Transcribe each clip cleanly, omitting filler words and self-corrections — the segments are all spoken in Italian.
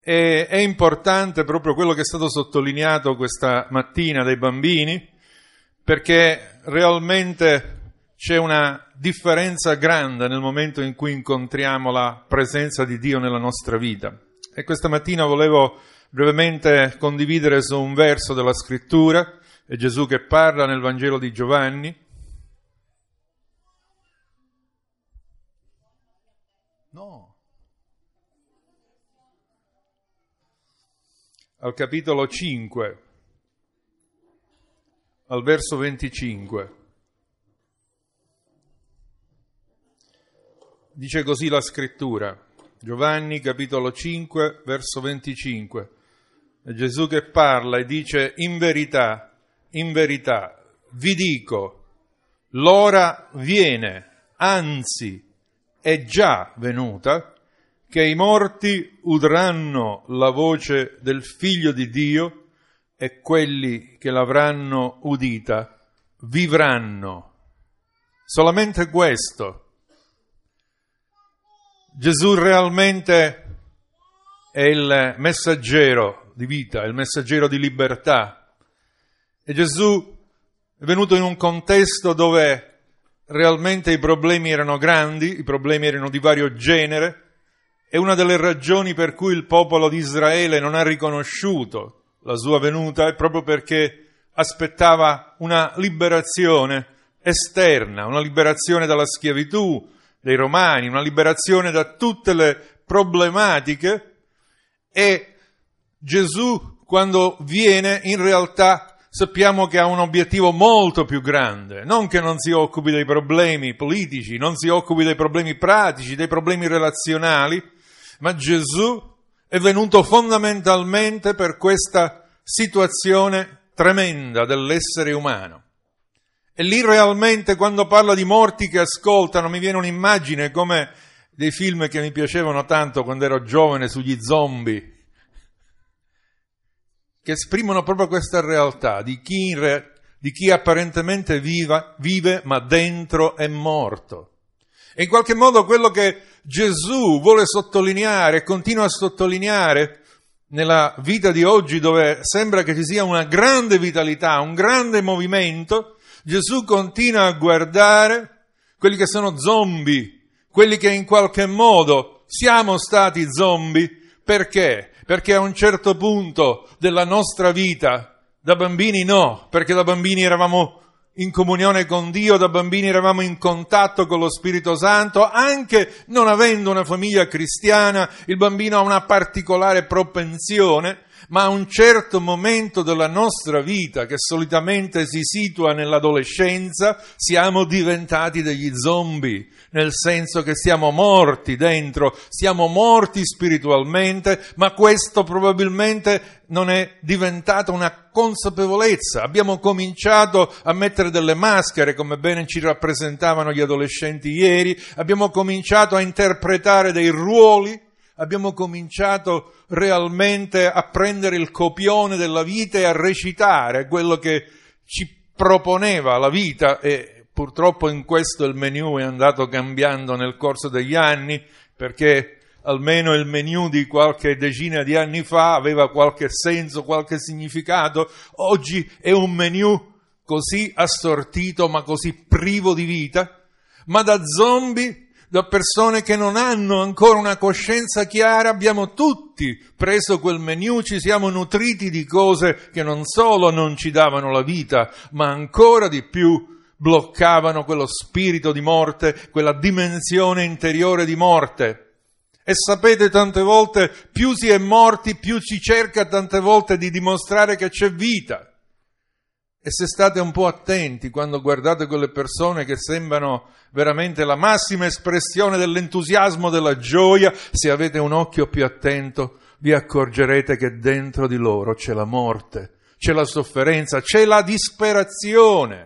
E è importante proprio quello che è stato sottolineato questa mattina dai bambini, perché realmente c'è una differenza grande nel momento in cui incontriamo la presenza di Dio nella nostra vita. E questa mattina volevo brevemente condividere su un verso della Scrittura, è Gesù che parla nel Vangelo di Giovanni. Al capitolo 5, al verso 25. Dice così la Scrittura, Giovanni capitolo 5, verso 25. È Gesù che parla e dice: in verità, vi dico, l'ora viene, anzi è già venuta, che i morti udranno la voce del Figlio di Dio e quelli che l'avranno udita vivranno. Solamente questo. Gesù realmente è il messaggero di vita, è il messaggero di libertà. E Gesù è venuto in un contesto dove realmente i problemi erano grandi, i problemi erano di vario genere. E una delle ragioni per cui il popolo di Israele non ha riconosciuto la sua venuta è proprio perché aspettava una liberazione esterna, una liberazione dalla schiavitù dei Romani, una liberazione da tutte le problematiche. E Gesù, quando viene, in realtà sappiamo che ha un obiettivo molto più grande, non che non si occupi dei problemi politici, non si occupi dei problemi pratici, dei problemi relazionali, ma Gesù è venuto fondamentalmente per questa situazione tremenda dell'essere umano. E lì realmente, quando parla di morti che ascoltano, mi viene un'immagine come dei film che mi piacevano tanto quando ero giovane sugli zombie, che esprimono proprio questa realtà di chi apparentemente vive ma dentro è morto. E in qualche modo quello che Gesù vuole sottolineare e continua a sottolineare nella vita di oggi, dove sembra che ci sia una grande vitalità, un grande movimento, Gesù continua a guardare quelli che sono zombie, quelli che in qualche modo siamo stati zombie. Perché? Perché a un certo punto della nostra vita, da bambini no, perché da bambini eravamo in comunione con Dio, da bambini eravamo in contatto con lo Spirito Santo, anche non avendo una famiglia cristiana, il bambino ha una particolare propensione, ma a un certo momento della nostra vita, che solitamente si situa nell'adolescenza, siamo diventati degli zombie, nel senso che siamo morti dentro, siamo morti spiritualmente, ma questo probabilmente non è diventata una consapevolezza. Abbiamo cominciato a mettere delle maschere, come bene ci rappresentavano gli adolescenti ieri, abbiamo cominciato a interpretare dei ruoli, abbiamo cominciato realmente a prendere il copione della vita e a recitare quello che ci proponeva la vita, e purtroppo in questo il menù è andato cambiando nel corso degli anni, perché almeno il menù di qualche decina di anni fa aveva qualche senso, qualche significato. Oggi è un menù così assortito ma così privo di vita, ma da zombie, da persone che non hanno ancora una coscienza chiara, abbiamo tutti preso quel menù, ci siamo nutriti di cose che non solo non ci davano la vita, ma ancora di più bloccavano quello spirito di morte, quella dimensione interiore di morte. E sapete, tante volte più si è morti, più si cerca tante volte di dimostrare che c'è vita. E se state un po' attenti quando guardate quelle persone che sembrano veramente la massima espressione dell'entusiasmo, della gioia, se avete un occhio più attento vi accorgerete che dentro di loro c'è la morte, c'è la sofferenza, c'è la disperazione.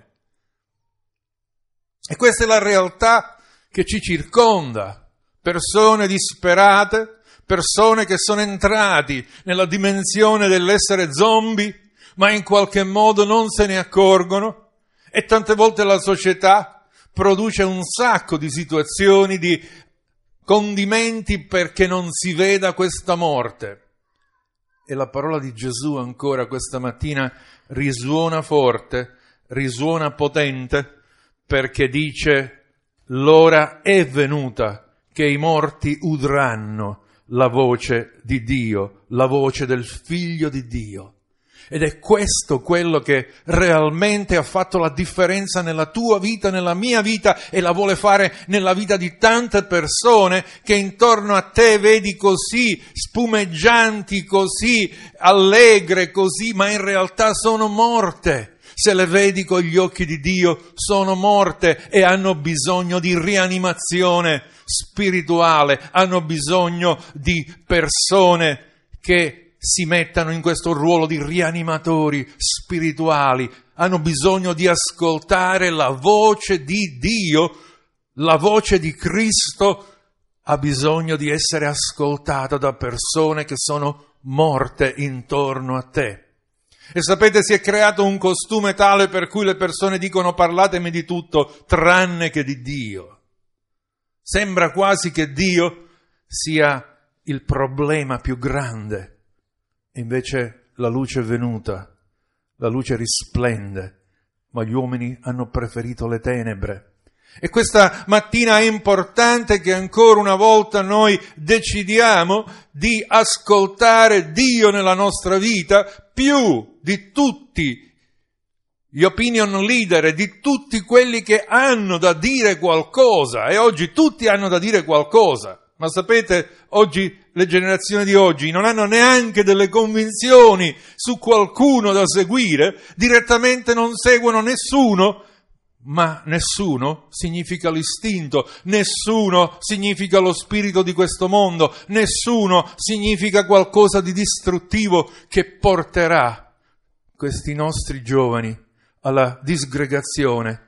E questa è la realtà che ci circonda. Persone disperate, persone che sono entrati nella dimensione dell'essere zombie, ma in qualche modo non se ne accorgono, e tante volte la società produce un sacco di situazioni, di condimenti perché non si veda questa morte. E la parola di Gesù ancora questa mattina risuona forte, risuona potente, perché dice: l'ora è venuta che i morti udranno la voce di Dio, la voce del Figlio di Dio. Ed è questo quello che realmente ha fatto la differenza nella tua vita, nella mia vita, e la vuole fare nella vita di tante persone che intorno a te vedi così spumeggianti, così allegre, così, ma in realtà sono morte. Se le vedi con gli occhi di Dio, sono morte e hanno bisogno di rianimazione spirituale, hanno bisogno di persone che si mettano in questo ruolo di rianimatori spirituali, hanno bisogno di ascoltare la voce di Dio, la voce di Cristo ha bisogno di essere ascoltata da persone che sono morte intorno a te. E sapete, si è creato un costume tale per cui le persone dicono: parlatemi di tutto tranne che di Dio. Sembra quasi che Dio sia il problema più grande. Invece la luce è venuta, la luce risplende, ma gli uomini hanno preferito le tenebre. E questa mattina è importante che ancora una volta noi decidiamo di ascoltare Dio nella nostra vita più di tutti gli opinion leader e di tutti quelli che hanno da dire qualcosa. E oggi tutti hanno da dire qualcosa. Ma sapete, oggi le generazioni di oggi non hanno neanche delle convinzioni su qualcuno da seguire, direttamente non seguono nessuno, ma nessuno significa l'istinto, nessuno significa lo spirito di questo mondo, nessuno significa qualcosa di distruttivo che porterà questi nostri giovani alla disgregazione.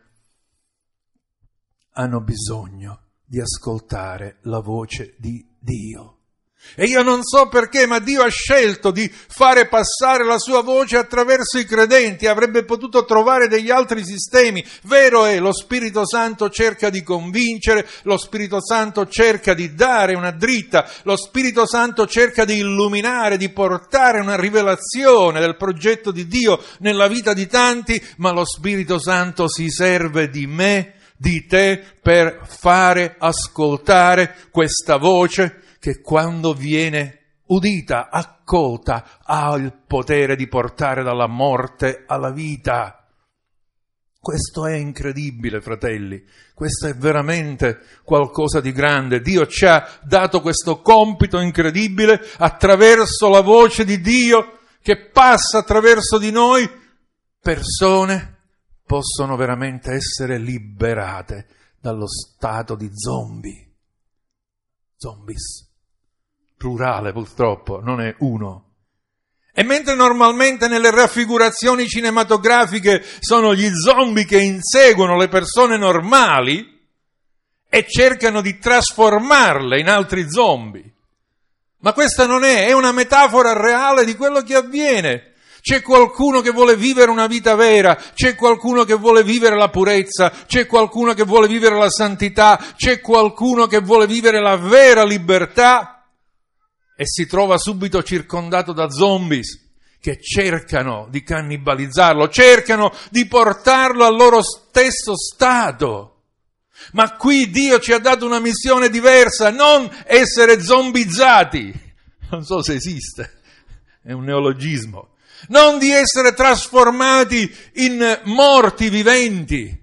Hanno bisogno di ascoltare la voce di Dio. E io non so perché, ma Dio ha scelto di fare passare la sua voce attraverso i credenti. Avrebbe potuto trovare degli altri sistemi. Vero è, lo Spirito Santo cerca di convincere, lo Spirito Santo cerca di dare una dritta, lo Spirito Santo cerca di illuminare, di portare una rivelazione del progetto di Dio nella vita di tanti, ma lo Spirito Santo si serve di me, di te, per fare ascoltare questa voce che quando viene udita, accolta, ha il potere di portare dalla morte alla vita. Questo è incredibile, fratelli, questo è veramente qualcosa di grande. Dio ci ha dato questo compito incredibile attraverso la voce di Dio che passa attraverso di noi. Persone possono veramente essere liberate dallo stato di zombie. Zombies. Plurale purtroppo, non è uno. E mentre normalmente nelle raffigurazioni cinematografiche sono gli zombie che inseguono le persone normali e cercano di trasformarle in altri zombie. Ma questa non è una metafora reale di quello che avviene. C'è qualcuno che vuole vivere una vita vera, c'è qualcuno che vuole vivere la purezza, c'è qualcuno che vuole vivere la santità, c'è qualcuno che vuole vivere la vera libertà e si trova subito circondato da zombies che cercano di cannibalizzarlo, cercano di portarlo al loro stesso stato. Ma qui Dio ci ha dato una missione diversa, non essere zombizzati. Non so se esiste, è un neologismo. Non di essere trasformati in morti viventi,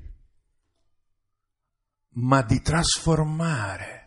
ma di trasformare.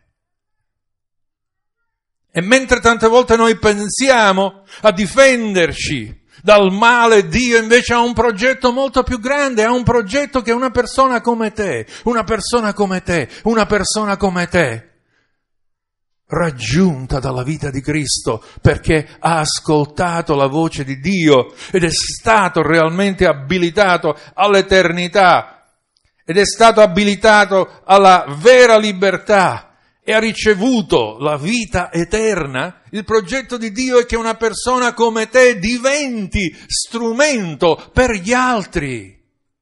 E mentre tante volte noi pensiamo a difenderci dal male, Dio invece ha un progetto molto più grande, ha un progetto che una persona come te, una persona come te, una persona come te, raggiunta dalla vita di Cristo perché ha ascoltato la voce di Dio ed è stato realmente abilitato all'eternità ed è stato abilitato alla vera libertà e ha ricevuto la vita eterna. Il progetto di Dio è che una persona come te diventi strumento per gli altri.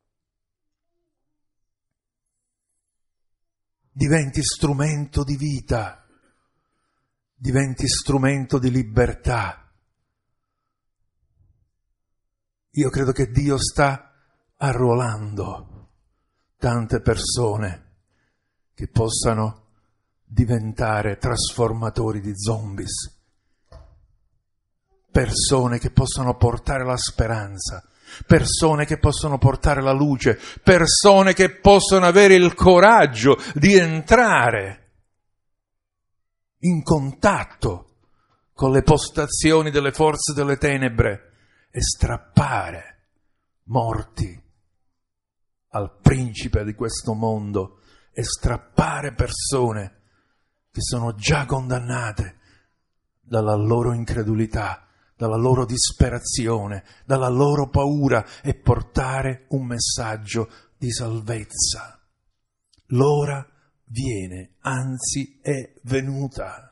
Diventi strumento di vita. Diventi strumento di libertà. Io credo che Dio sta arruolando tante persone che possano diventare trasformatori di zombies, persone che possano portare la speranza, persone che possono portare la luce, persone che possono avere il coraggio di entrare in contatto con le postazioni delle forze delle tenebre e strappare morti al principe di questo mondo e strappare persone che sono già condannate dalla loro incredulità, dalla loro disperazione, dalla loro paura e portare un messaggio di salvezza. L'ora viene, anzi è venuta.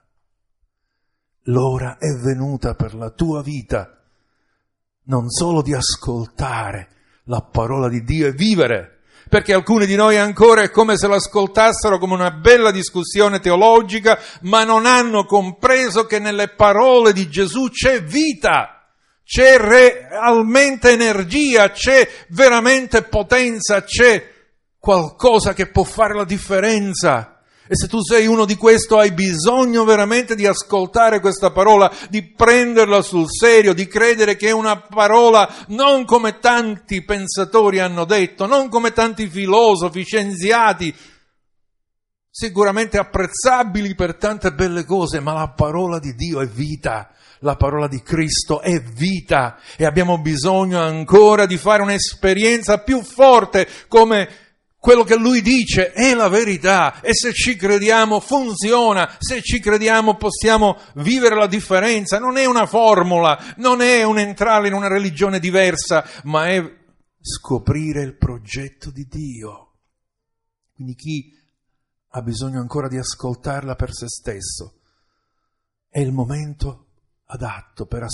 L'ora è venuta per la tua vita, non solo di ascoltare la parola di Dio e vivere, perché alcuni di noi ancora è come se l'ascoltassero come una bella discussione teologica, ma non hanno compreso che nelle parole di Gesù c'è vita, c'è realmente energia, c'è veramente potenza, c'è qualcosa che può fare la differenza. E se tu sei uno di questo hai bisogno veramente di ascoltare questa parola, di prenderla sul serio, di credere che è una parola non come tanti pensatori hanno detto, non come tanti filosofi, scienziati, sicuramente apprezzabili per tante belle cose, ma la parola di Dio è vita, la parola di Cristo è vita e abbiamo bisogno ancora di fare un'esperienza più forte come quello che lui dice è la verità e se ci crediamo funziona, se ci crediamo possiamo vivere la differenza. Non è una formula, non è un entrare in una religione diversa, ma è scoprire il progetto di Dio. Quindi chi ha bisogno ancora di ascoltarla per se stesso, è il momento adatto per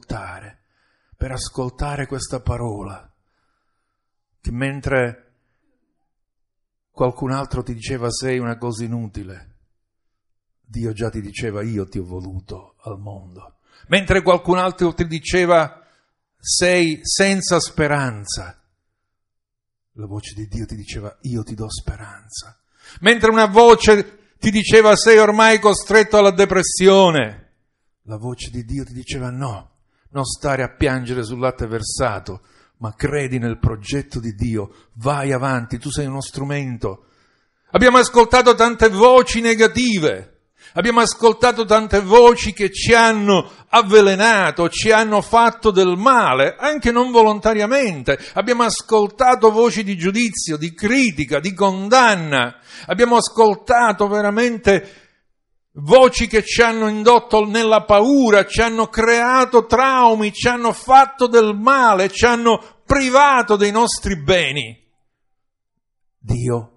ascoltare questa parola, che mentre qualcun altro ti diceva sei una cosa inutile, Dio già ti diceva io ti ho voluto al mondo. Mentre qualcun altro ti diceva sei senza speranza, la voce di Dio ti diceva io ti do speranza. Mentre una voce ti diceva sei ormai costretto alla depressione, la voce di Dio ti diceva no, non stare a piangere sul latte versato, ma credi nel progetto di Dio, vai avanti, tu sei uno strumento. Abbiamo ascoltato tante voci negative, abbiamo ascoltato tante voci che ci hanno avvelenato, ci hanno fatto del male, anche non volontariamente. Abbiamo ascoltato voci di giudizio, di critica, di condanna, abbiamo ascoltato veramente voci che ci hanno indotto nella paura, ci hanno creato traumi, ci hanno fatto del male, ci hanno privato dei nostri beni. Dio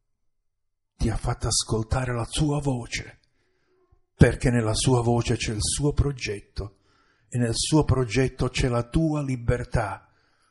ti ha fatto ascoltare la sua voce, perché nella sua voce c'è il suo progetto e nel suo progetto c'è la tua libertà.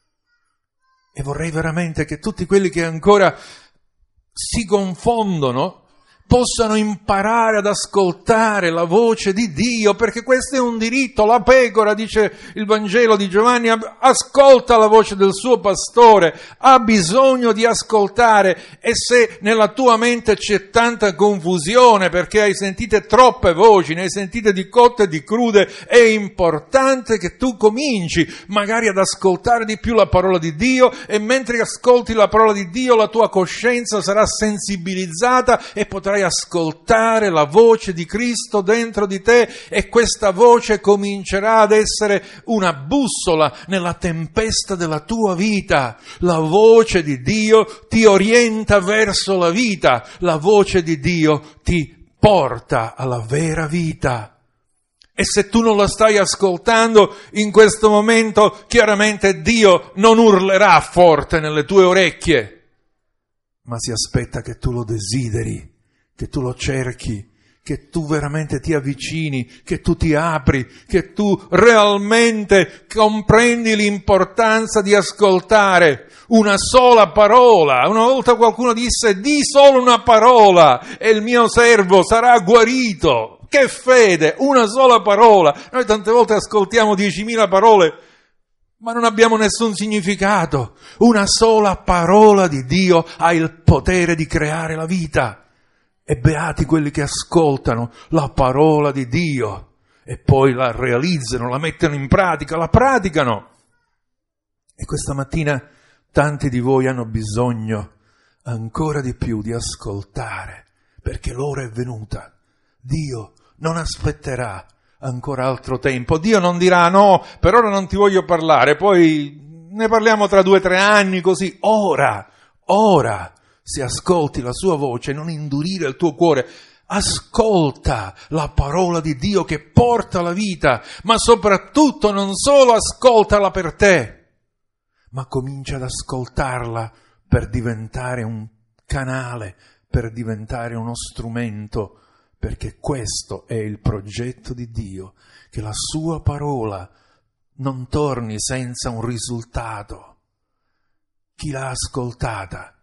E vorrei veramente che tutti quelli che ancora si confondono possano imparare ad ascoltare la voce di Dio, perché questo è un diritto. La pecora, dice il Vangelo di Giovanni, ascolta la voce del suo pastore, ha bisogno di ascoltare. E se nella tua mente c'è tanta confusione perché hai sentite troppe voci, ne hai sentite di cotte e di crude, è importante che tu cominci magari ad ascoltare di più la parola di Dio, e mentre ascolti la parola di Dio la tua coscienza sarà sensibilizzata e potrai ascoltare la voce di Cristo dentro di te, e questa voce comincerà ad essere una bussola nella tempesta della tua vita. La voce di Dio ti orienta verso la vita, la voce di Dio ti porta alla vera vita. E se tu non la stai ascoltando in questo momento, chiaramente Dio non urlerà forte nelle tue orecchie, ma si aspetta che tu lo desideri, che tu lo cerchi, che tu veramente ti avvicini, che tu ti apri, che tu realmente comprendi l'importanza di ascoltare una sola parola. Una volta qualcuno disse: di solo una parola e il mio servo sarà guarito. Che fede, una sola parola. Noi tante volte ascoltiamo 10.000 parole, ma non abbiamo nessun significato. Una sola parola di Dio ha il potere di creare la vita. E beati quelli che ascoltano la parola di Dio e poi la realizzano, la mettono in pratica, la praticano. E questa mattina tanti di voi hanno bisogno ancora di più di ascoltare, perché l'ora è venuta. Dio non aspetterà ancora altro tempo. Dio non dirà no, per ora non ti voglio parlare, poi ne parliamo tra 2 o 3 anni, così. Ora, se ascolti la sua voce, non indurire il tuo cuore. Ascolta la parola di Dio che porta la vita, ma soprattutto non solo ascoltala per te, ma comincia ad ascoltarla per diventare un canale, per diventare uno strumento, perché questo è il progetto di Dio, che la sua parola non torni senza un risultato. Chi l'ha ascoltata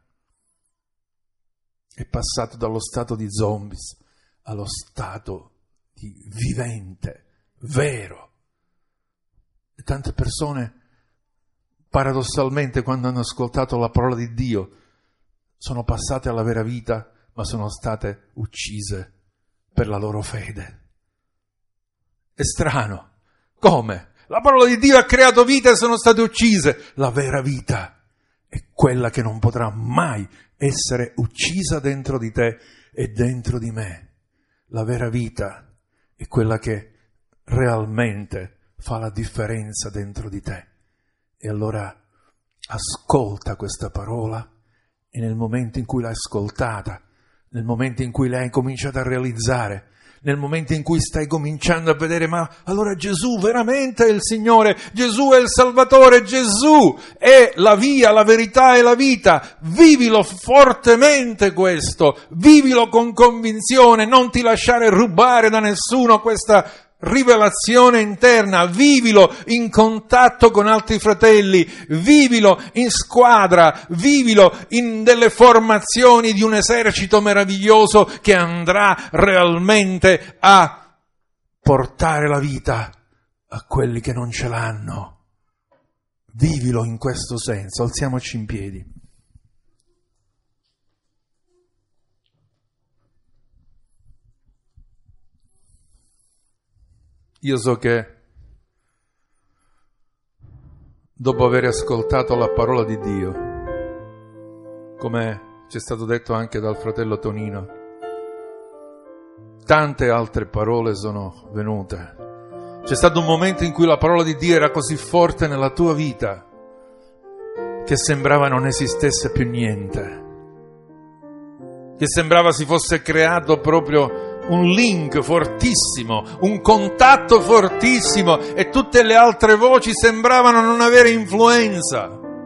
è passato dallo stato di zombies allo stato di vivente, vero. E tante persone, paradossalmente, quando hanno ascoltato la parola di Dio, sono passate alla vera vita, ma sono state uccise per la loro fede. È strano. Come? La parola di Dio ha creato vita e sono state uccise. La vera vita è quella che non potrà mai essere uccisa dentro di te e dentro di me. La vera vita è quella che realmente fa la differenza dentro di te. E allora ascolta questa parola e nel momento in cui l'hai ascoltata, nel momento in cui l'hai cominciato a realizzare, nel momento in cui stai cominciando a vedere, ma allora Gesù veramente è il Signore, Gesù è il Salvatore, Gesù è la via, la verità e la vita. Vivilo fortemente questo, vivilo con convinzione, non ti lasciare rubare da nessuno questa rivelazione interna, vivilo in contatto con altri fratelli, vivilo in squadra, vivilo in delle formazioni di un esercito meraviglioso che andrà realmente a portare la vita a quelli che non ce l'hanno. Vivilo in questo senso, alziamoci in piedi. Io so che dopo aver ascoltato la parola di Dio, come ci è stato detto anche dal fratello Tonino, tante altre parole sono venute. C'è stato un momento in cui la parola di Dio era così forte nella tua vita che sembrava non esistesse più niente, che sembrava si fosse creato proprio un link fortissimo, un contatto fortissimo e tutte le altre voci sembravano non avere influenza.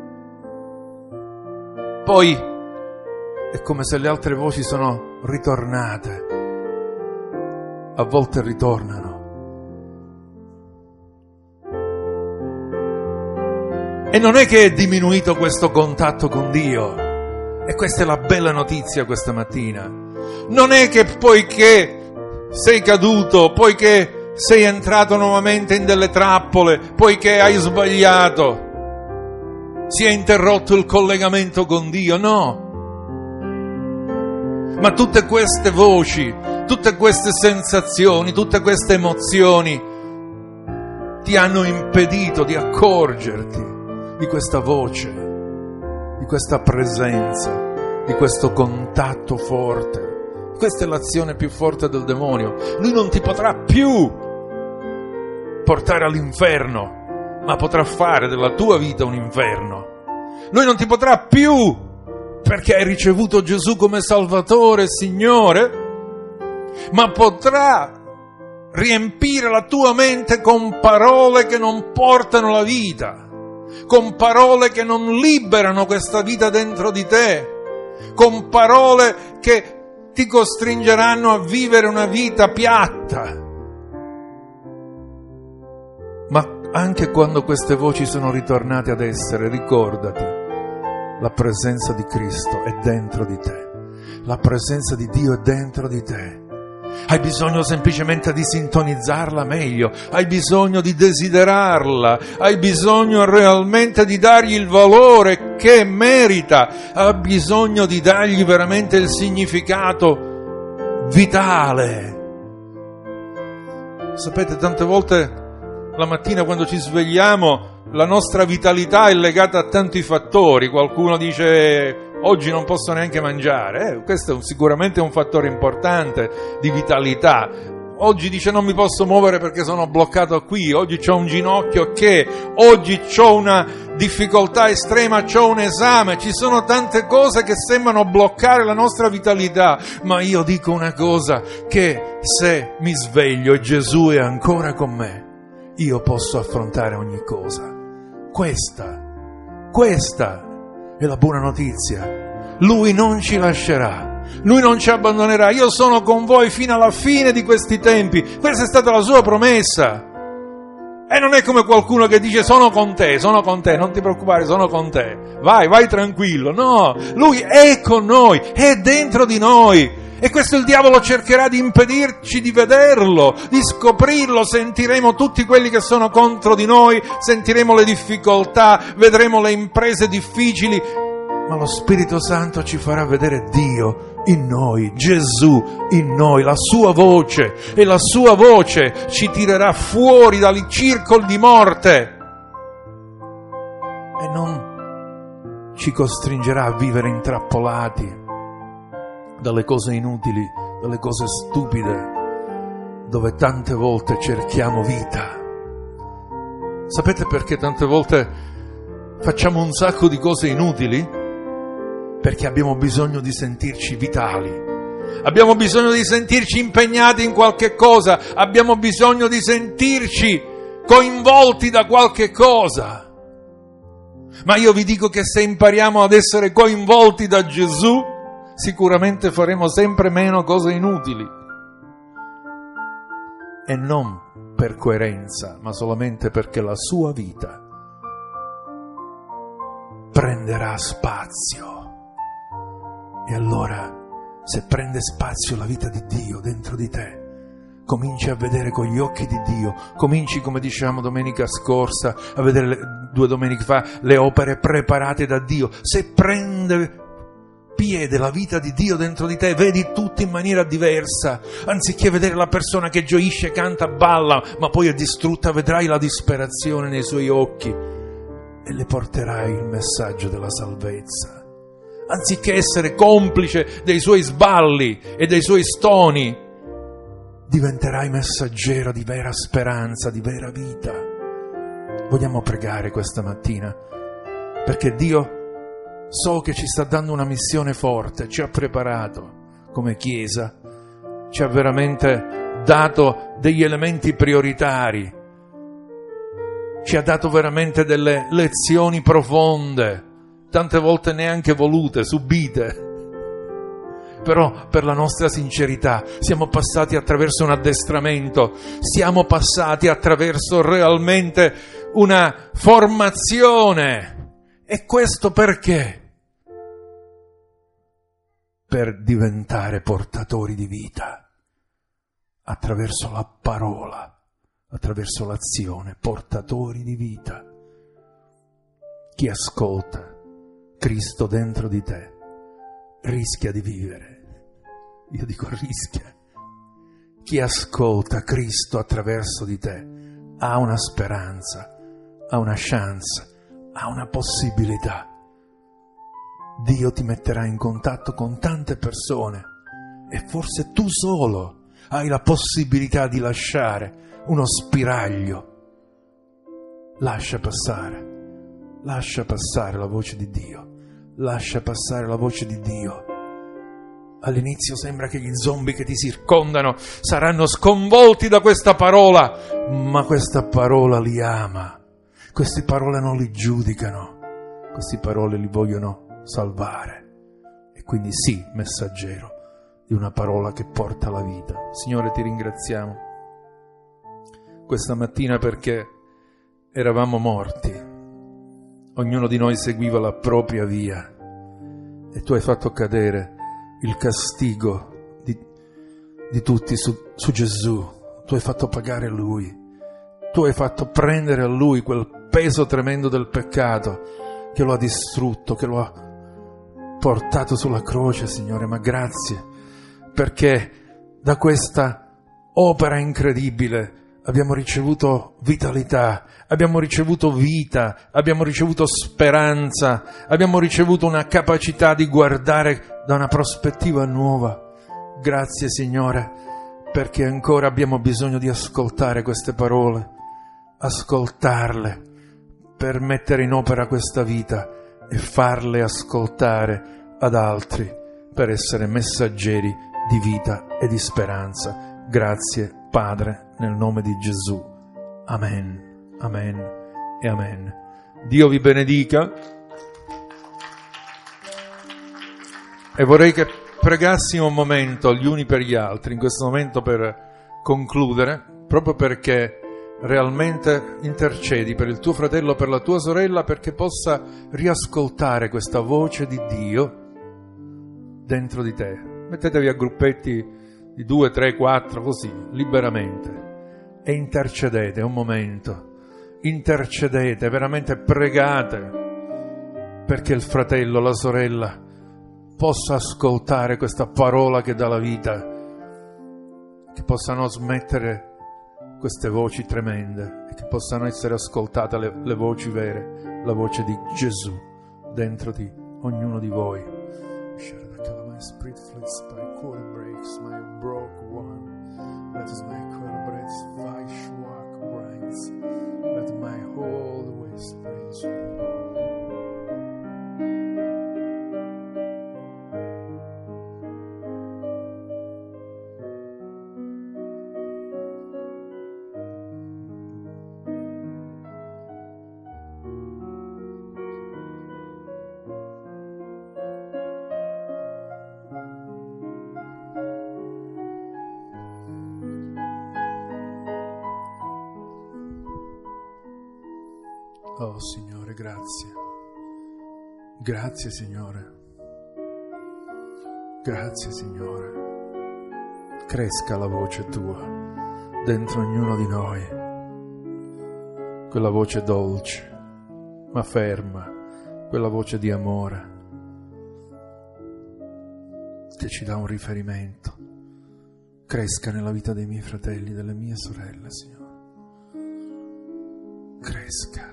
Poi è come se le altre voci sono ritornate, a volte ritornano. E non è che è diminuito questo contatto con Dio, e questa è la bella notizia questa mattina. Non è che poiché sei caduto, poiché sei entrato nuovamente in delle trappole, poiché hai sbagliato, si è interrotto il collegamento con Dio, no. Ma tutte queste voci, tutte queste sensazioni, tutte queste emozioni ti hanno impedito di accorgerti di questa voce, di questa presenza, di questo contatto forte. Questa è l'azione più forte del demonio. Lui non ti potrà più portare all'inferno, ma potrà fare della tua vita un inferno. Lui non ti potrà più, perché hai ricevuto Gesù come Salvatore e Signore, ma potrà riempire la tua mente con parole che non portano la vita, con parole che non liberano questa vita dentro di te, con parole che ti costringeranno a vivere una vita piatta. Ma anche quando queste voci sono ritornate ad essere, ricordati, la presenza di Cristo è dentro di te, la presenza di Dio è dentro di te. Hai bisogno semplicemente di sintonizzarla meglio, hai bisogno di desiderarla, hai bisogno realmente di dargli il valore che merita, hai bisogno di dargli veramente il significato vitale. Sapete, tante volte la mattina quando ci svegliamo la nostra vitalità è legata a tanti fattori. Qualcuno dice oggi non posso neanche mangiare, questo è sicuramente un fattore importante di vitalità. Oggi dice non mi posso muovere perché sono bloccato qui, oggi c'ho un ginocchio che, oggi c'ho una difficoltà estrema, c'ho un esame, ci sono tante cose che sembrano bloccare la nostra vitalità, ma io dico una cosa, che se mi sveglio e Gesù è ancora con me, io posso affrontare ogni cosa. Questa è la buona notizia. Lui non ci lascerà, Lui non ci abbandonerà. Io sono con voi fino alla fine di questi tempi. Questa è stata la sua promessa. E non è come qualcuno che dice sono con te, non ti preoccupare, sono con te. Vai tranquillo. No, Lui è con noi, è dentro di noi. E questo il diavolo cercherà di impedirci di vederlo, di scoprirlo. Sentiremo tutti quelli che sono contro di noi, sentiremo le difficoltà, vedremo le imprese difficili, ma lo Spirito Santo ci farà vedere Dio in noi, Gesù in noi, la sua voce, e la sua voce ci tirerà fuori dai circoli di morte e non ci costringerà a vivere intrappolati dalle cose inutili, dalle cose stupide, dove tante volte cerchiamo vita. Sapete perché tante volte facciamo un sacco di cose inutili? Perché abbiamo bisogno di sentirci vitali, abbiamo bisogno di sentirci impegnati in qualche cosa, abbiamo bisogno di sentirci coinvolti da qualche cosa. Ma io vi dico che se impariamo ad essere coinvolti da Gesù, sicuramente faremo sempre meno cose inutili. E non per coerenza, ma solamente perché la sua vita prenderà spazio. E allora, se prende spazio la vita di Dio dentro di te, cominci a vedere con gli occhi di Dio, cominci, come dicevamo domenica scorsa, a vedere 2 domeniche fa, le opere preparate da Dio. Se prende piede la vita di Dio dentro di te, vedi tutto in maniera diversa. Anziché vedere la persona che gioisce, canta, balla, ma poi è distrutta, vedrai la disperazione nei suoi occhi e le porterai il messaggio della salvezza. Anziché essere complice dei suoi sballi e dei suoi stoni, diventerai messaggero di vera speranza, di vera vita. Vogliamo pregare questa mattina, perché Dio, so che ci sta dando una missione forte, ci ha preparato come Chiesa, ci ha veramente dato degli elementi prioritari, ci ha dato veramente delle lezioni profonde, tante volte neanche volute, subite. Però per la nostra sincerità siamo passati attraverso un addestramento, siamo passati attraverso realmente una formazione. E questo perché? Per diventare portatori di vita attraverso la parola, attraverso l'azione, portatori di vita. Chi ascolta Cristo dentro di te rischia di vivere. Io dico rischia. Chi ascolta Cristo attraverso di te ha una speranza, ha una chance, ha una possibilità. Dio ti metterà in contatto con tante persone e forse tu solo hai la possibilità di lasciare uno spiraglio. Lascia passare la voce di Dio, lascia passare la voce di Dio. All'inizio sembra che gli zombie che ti circondano saranno sconvolti da questa parola, ma questa parola li ama. Queste parole non li giudicano, queste parole li vogliono salvare. E quindi sì, messaggero di una parola che porta la vita. Signore, ti ringraziamo questa mattina perché eravamo morti, ognuno di noi seguiva la propria via e tu hai fatto cadere il castigo di tutti su Gesù. Tu hai fatto pagare Lui. Tu hai fatto prendere a Lui quel peso tremendo del peccato che lo ha distrutto, che lo ha portato sulla croce, Signore. Ma grazie, perché da questa opera incredibile abbiamo ricevuto vitalità, abbiamo ricevuto vita, abbiamo ricevuto speranza, abbiamo ricevuto una capacità di guardare da una prospettiva nuova. Grazie, Signore, perché ancora abbiamo bisogno di ascoltare queste parole, ascoltarle per mettere in opera questa vita e farle ascoltare ad altri per essere messaggeri di vita e di speranza. Grazie, Padre, nel nome di Gesù. Amen, amen e amen. Dio vi benedica. E vorrei che pregassimo un momento gli uni per gli altri, in questo momento per concludere, proprio perché realmente intercedi per il tuo fratello, per la tua sorella, perché possa riascoltare questa voce di Dio dentro di te. Mettetevi a gruppetti di 2, 3, 4, così, liberamente, e intercedete un momento, intercedete, veramente pregate perché il fratello, la sorella possa ascoltare questa parola che dà la vita, che possano smettere queste voci tremende e che possano essere ascoltate le voci vere, la voce di Gesù dentro di ognuno di voi. My spirit flits by cool breaks, my broke one. Let us my breaths fly schwach brains. Let my whole waste praise Oh Signore, grazie. Grazie Signore. Grazie Signore. Cresca la voce Tua dentro ognuno di noi. Quella voce dolce, ma ferma. Quella voce di amore che ci dà un riferimento. Cresca nella vita dei miei fratelli, delle mie sorelle, Signore. Cresca.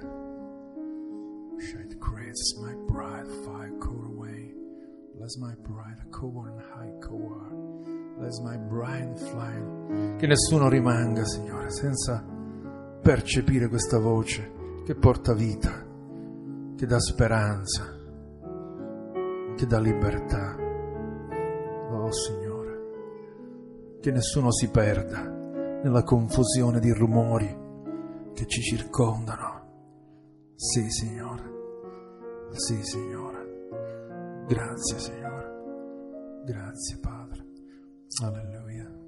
It creates my bride fire core away. Bless my bride core and high core. Bless my bride fly. Che nessuno rimanga, Signore, senza percepire questa voce che porta vita, che dà speranza, che dà libertà. Oh Signore, che nessuno si perda nella confusione di rumori che ci circondano. Sì, Signore. Sì, Signore. Grazie, Signore. Grazie, Padre. Alleluia.